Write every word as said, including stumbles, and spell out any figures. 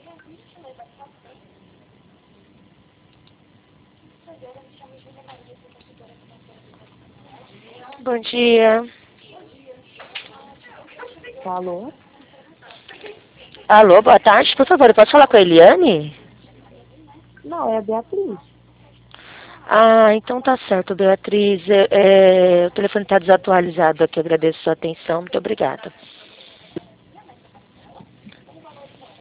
Bom dia. Alô? Alô, boa tarde. Por favor, eu posso falar com a Eliane? Não, é a Beatriz. Ah, então tá certo, Beatriz. É, é, o telefone está desatualizado aqui. Eu agradeço a sua atenção. Muito obrigada.